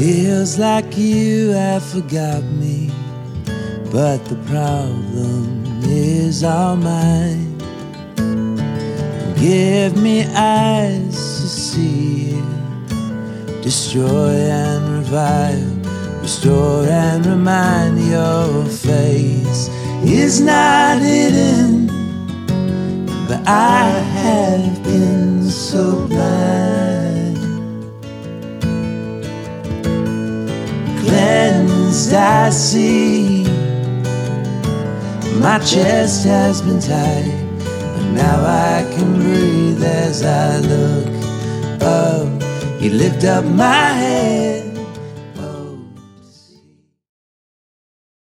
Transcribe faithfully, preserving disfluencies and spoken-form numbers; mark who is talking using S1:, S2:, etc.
S1: Feels like you have forgot me, but the problem is all mine. Give me eyes to see you, destroy and revive, restore and remind. Your face is not hidden, but I have been so blind. Cleansed I see, my chest has been tied, but now I can breathe as I look up. You lift up my head